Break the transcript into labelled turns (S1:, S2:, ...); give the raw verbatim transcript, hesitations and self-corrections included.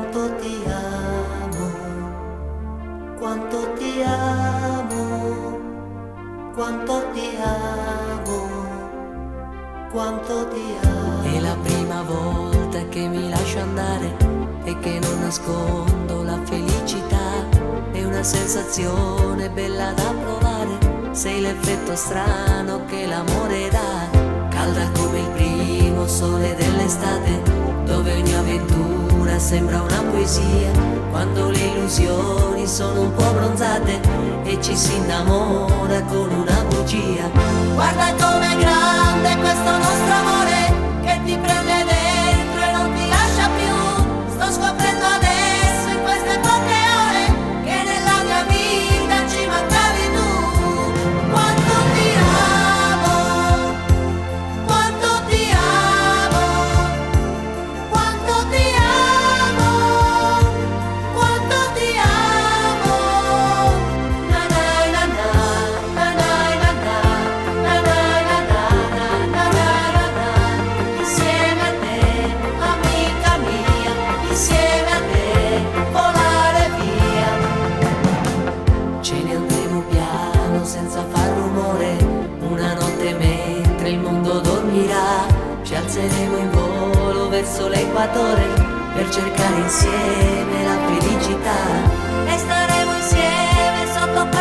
S1: quanto ti amo, quanto ti amo, quanto ti amo, quanto ti amo.
S2: È la prima volta che mi lascio andare e che non nascondo la felicità. È una sensazione bella da provare, sei l'effetto strano che l'amore dà. Calda come il primo sole dell'estate, dove ogni avventura sembra una poesia. Quando le illusioni sono un po' bronzate e ci si innamora con una bugia. Guarda com'è grande questo nostro amore, che ti prende dentro e non ti lascia più. Sto scoprendo adesso in queste poche ore che nella mia vita ci mancavi tu. Quanto ti amo, quanto ti amo, quanto ti amo, quanto ti amo. Na na na na, na na na na, na na na na, na na na na. Insieme a te, amica mia, insieme a te volare via. Ce ne andremo piano senza far rumore, una notte mentre il mondo dormirà. Ci alzeremo in volo verso l'equatore per cercare insieme la felicità. E staremo insieme sotto